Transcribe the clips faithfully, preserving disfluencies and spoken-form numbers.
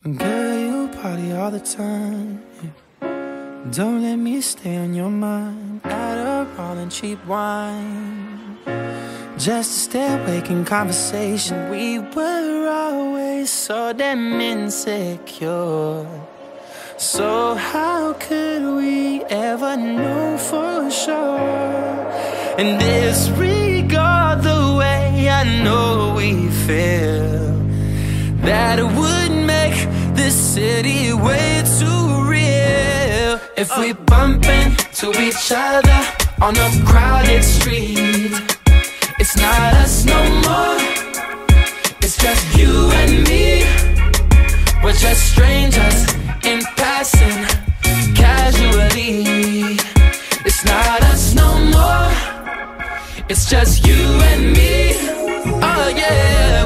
Girl, you party all the time, yeah. Don't let me stay on your mind. Adderall and cheap wine, just to stay awake in conversation. We were always so damn insecure, so how could we ever know for sure? And disregard the way I know we feel, that it would make this city way too real. If we bump into each other on a crowded street, it's not us no more, it's just you and me. We're just strangers in passing, casually. It's not us no more, it's just you and me. Oh yeah.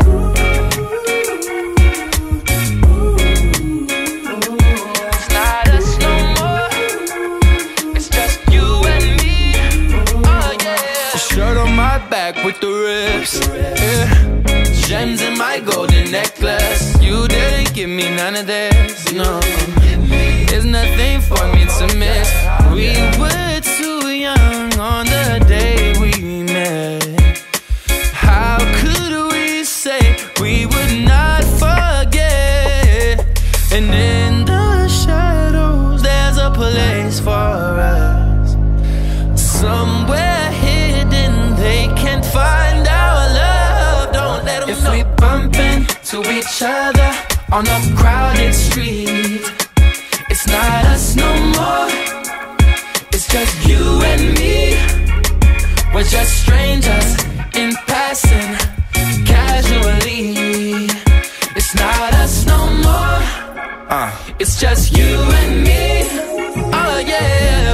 It's not us no more, it's just you and me. Oh yeah. Shirt on my back with the rips, yeah. Gems in my golden necklace. You didn't give me none of this, no. There's nothing for me to miss. We were too young on the day we met. How could we say we would not forget? And in the shadows there's a place for us, somewhere hidden they can't find our love. Don't let them know. If we bump into each other on a crowded street, it's not us no more, it's just you and me. We're just strangers in passing, casually. It's not us no more, uh. it's just you and me. Oh yeah.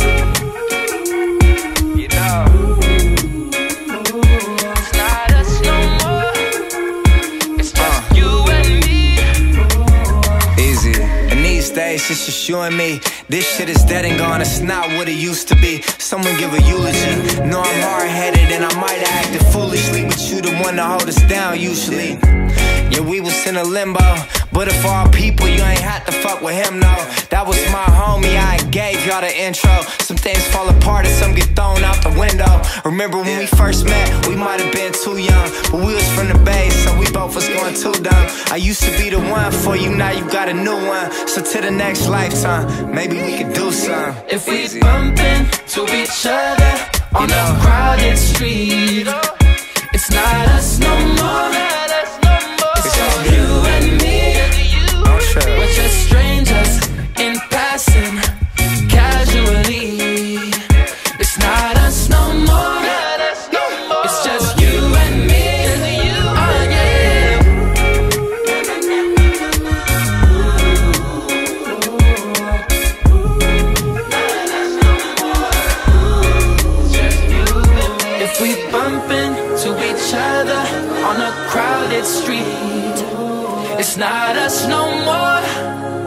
You know, it's not us no more, it's just uh. you and me. Easy. And these days it's just you and me. This shit is dead and gone, it's not what it used to be. Someone give a eulogy. Know I'm hard-headed and I might have acted foolishly, but you the one to hold us down usually. Yeah, we was in a limbo, but if all people, you ain't had to fuck with him, no. That was my homie, I gave y'all the intro. Some things fall apart and some get thrown out the window. Remember when we first met, we might have been too young, but we was from the Bay, so we both was going too dumb. I used to be the one for you, now you got a new one. So to the next lifetime, maybe we could do something. If we bump into each other on a crowded street, it's not us no more, it's just you and me. We're just strangers in passing, casually. It's not us no more, it's just you and me. Oh yeah. If we bump into each other on a crowded street, it's not us no more,